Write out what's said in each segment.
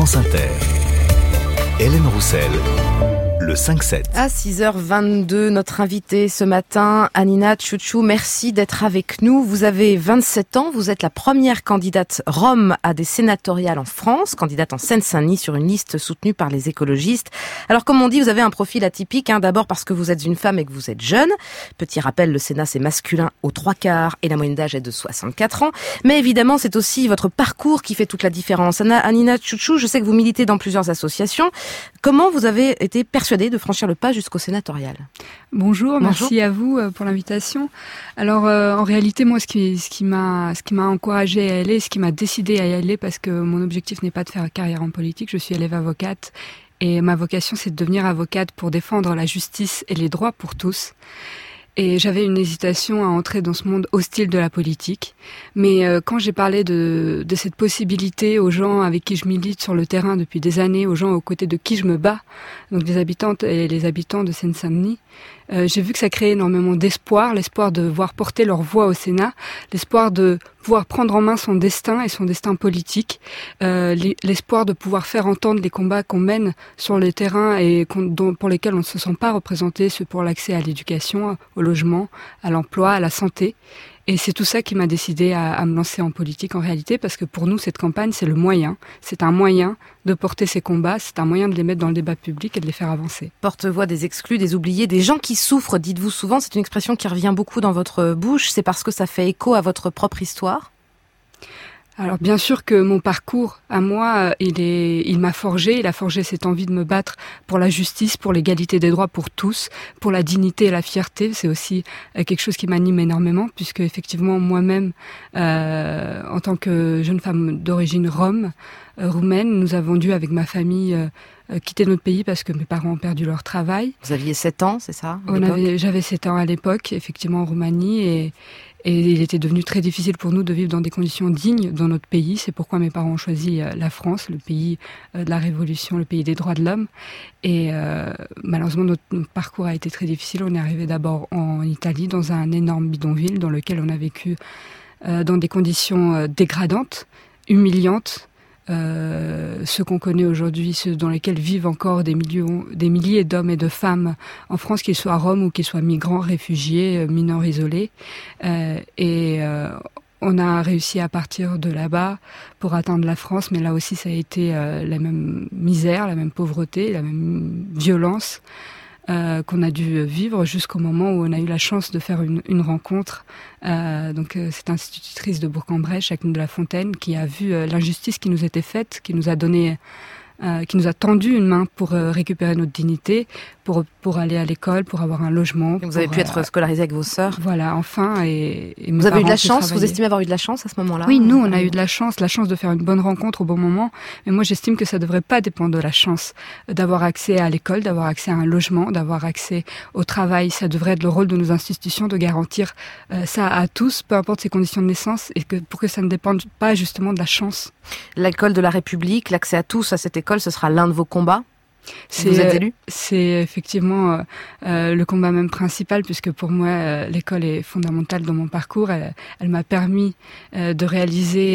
France Inter. Hélène Roussel, le 5-7. À 6h22, notre invitée ce matin, Hanina Tchouchtchou, merci d'être avec nous. Vous avez 27 ans, vous êtes la première candidate rom à des sénatoriales en France, candidate en Seine-Saint-Denis sur une liste soutenue par les écologistes. Alors comme on dit, vous avez un profil atypique, d'abord parce que vous êtes une femme et que vous êtes jeune. Petit rappel, le Sénat c'est masculin aux 3/4 et la moyenne d'âge est de 64 ans. Mais évidemment, c'est aussi votre parcours qui fait toute la différence. Hanina Tchouchtchou, je sais que vous militez dans plusieurs associations. Comment vous avez été persuadée de franchir le pas jusqu'au sénatorial? Bonjour, merci à vous pour l'invitation. Alors en réalité, moi, ce qui m'a encouragée à y aller, ce qui m'a décidé à y aller, parce que mon objectif n'est pas de faire carrière en politique, je suis élève avocate et ma vocation c'est de devenir avocate pour défendre la justice et les droits pour tous. Et j'avais une hésitation à entrer dans ce monde hostile de la politique. Mais quand j'ai parlé de cette possibilité aux gens avec qui je milite sur le terrain depuis des années, aux gens aux côtés de qui je me bats, donc les habitantes et les habitants de Seine-Saint-Denis, j'ai vu que ça créait énormément d'espoir, l'espoir de voir porter leur voix au Sénat, l'espoir de pouvoir prendre en main son destin et son destin politique, l'espoir de pouvoir faire entendre les combats qu'on mène sur le terrain et pour lesquels on ne se sent pas représenté, ceux pour l'accès à l'éducation, au logement, à l'emploi, à la santé. Et c'est tout ça qui m'a décidé à me lancer en politique en réalité, parce que pour nous, cette campagne, c'est le moyen. C'est un moyen de porter ces combats, c'est un moyen de les mettre dans le débat public et de les faire avancer. Porte-voix des exclus, des oubliés, des gens qui souffrent, dites-vous souvent. C'est une expression qui revient beaucoup dans votre bouche. C'est parce que ça fait écho à votre propre histoire? Alors bien sûr que mon parcours à moi, il m'a forgé, il a forgé cette envie de me battre pour la justice, pour l'égalité des droits pour tous, pour la dignité et la fierté. C'est aussi quelque chose qui m'anime énormément, puisque effectivement moi-même, en tant que jeune femme d'origine roumaine, nous avons dû avec ma famille quitter notre pays parce que mes parents ont perdu leur travail. Vous aviez 7 ans, c'est ça? J'avais 7 ans à l'époque, effectivement en Roumanie, et il était devenu très difficile pour nous de vivre dans des conditions dignes dans notre pays. C'est pourquoi mes parents ont choisi la France, le pays de la Révolution, le pays des droits de l'homme. Et malheureusement, notre parcours a été très difficile. On est arrivé d'abord en Italie, dans un énorme bidonville dans lequel on a vécu dans des conditions dégradantes, humiliantes. Ceux qu'on connaît aujourd'hui, ceux dans lesquels vivent encore des milliers d'hommes et de femmes en France, qu'ils soient roms ou qu'ils soient migrants, réfugiés, mineurs isolés. On a réussi à partir de là-bas pour atteindre la France, mais là aussi ça a été la même misère, la même pauvreté, la même violence qu'on a dû vivre jusqu'au moment où on a eu la chance de faire une rencontre. Cette institutrice de Bourg-en-Bresse, Jacqueline de la Fontaine, qui a vu l'injustice qui nous était faite, qui nous a tendu une main pour récupérer notre dignité, pour aller à l'école, pour avoir un logement. Vous avez pu être scolarisé avec vos sœurs. Voilà, enfin. Et vous avez eu de la chance, vous estimez avoir eu de la chance à ce moment-là? Oui, nous, on a eu de la chance de faire une bonne rencontre au bon moment. Mais moi, j'estime que ça ne devrait pas dépendre de la chance d'avoir accès à l'école, d'avoir accès à un logement, d'avoir accès au travail. Ça devrait être le rôle de nos institutions de garantir ça à tous, peu importe ses conditions de naissance, et pour que ça ne dépende pas justement de la chance. L'école de la République, l'accès à tous à cette école, ce sera l'un de vos combats? Vous êtes élu? C'est effectivement le combat même principal, puisque pour moi l'école est fondamentale dans mon parcours. Elle m'a permis de réaliser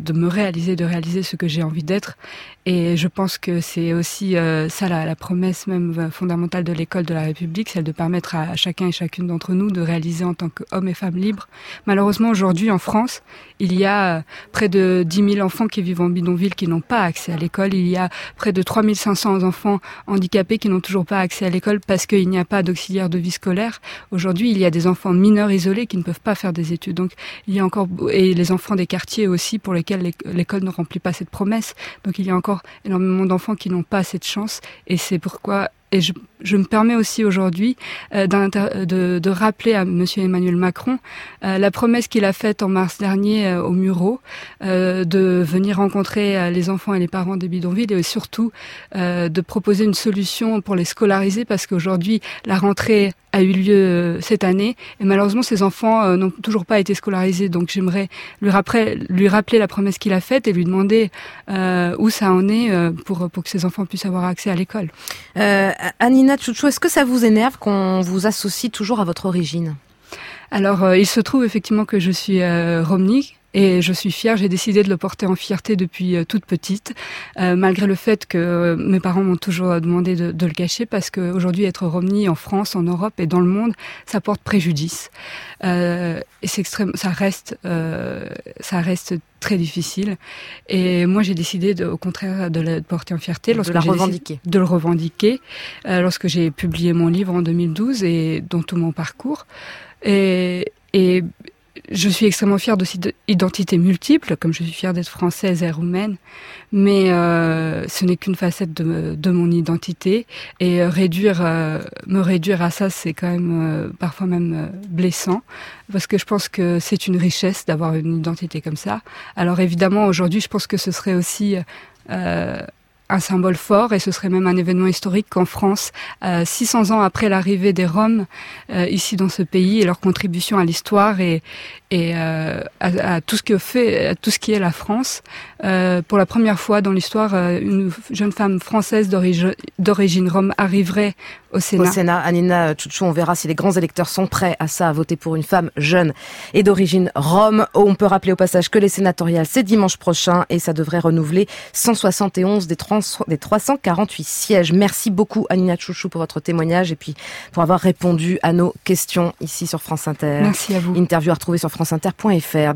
ce que j'ai envie d'être, et je pense que c'est aussi ça la promesse même fondamentale de l'école de la République, celle de permettre à chacun et chacune d'entre nous de réaliser en tant qu'hommes et femmes libres. Malheureusement aujourd'hui en France, il y a près de 10 000 enfants qui vivent en bidonville qui n'ont pas accès à l'école. Il y a près de 3 500 enfants handicapés qui n'ont toujours pas accès à l'école parce qu'il n'y a pas d'auxiliaire de vie scolaire. Aujourd'hui, il y a des enfants mineurs isolés qui ne peuvent pas faire des études. Donc, il y a encore, et les enfants des quartiers aussi pour lesquels l'école ne remplit pas cette promesse. Donc, il y a encore énormément d'enfants qui n'ont pas cette chance, et c'est pourquoi. Et je me permets aussi aujourd'hui de rappeler à Monsieur Emmanuel Macron la promesse qu'il a faite en mars dernier au Murau, de venir rencontrer les enfants et les parents des bidonvilles, et surtout de proposer une solution pour les scolariser, parce qu'aujourd'hui la rentrée a eu lieu cette année et malheureusement ces enfants n'ont toujours pas été scolarisés. Donc j'aimerais lui rappeler la promesse qu'il a faite et lui demander où ça en est pour que ces enfants puissent avoir accès à l'école. Hanina Tchouchtchou, est-ce que ça vous énerve qu'on vous associe toujours à votre origine? Alors il se trouve effectivement que je suis romnique et je suis fière. J'ai décidé de le porter en fierté depuis toute petite, malgré le fait que mes parents m'ont toujours demandé de le cacher, parce qu'aujourd'hui être romnie en France, en Europe et dans le monde, ça porte préjudice. Et c'est ça reste très difficile. Et moi, j'ai décidé, au contraire, de le porter en fierté. De le revendiquer. Lorsque j'ai publié mon livre en 2012 et dans tout mon parcours. Et je suis extrêmement fière de cette identité multiple, comme je suis fière d'être française et roumaine, mais ce n'est qu'une facette de mon identité, et me réduire à ça, c'est quand même parfois même blessant, parce que je pense que c'est une richesse d'avoir une identité comme ça. Alors évidemment, aujourd'hui, je pense que ce serait aussi un symbole fort, et ce serait même un événement historique qu'en France, 600 ans après l'arrivée des Roms ici dans ce pays, et leur contribution à l'histoire et à tout ce qui est la France, pour la première fois dans l'histoire, une jeune femme française d'origine rome arriverait au Sénat. Hanina Ciuciu, on verra si les grands électeurs sont prêts à ça, à voter pour une femme jeune et d'origine rome. On peut rappeler au passage que les sénatoriales, c'est dimanche prochain, et ça devrait renouveler 171 des 348 sièges. Merci beaucoup Hanina Ciuciu pour votre témoignage et puis pour avoir répondu à nos questions ici sur France Inter. Merci à vous. Interview à retrouver sur franceinter.fr.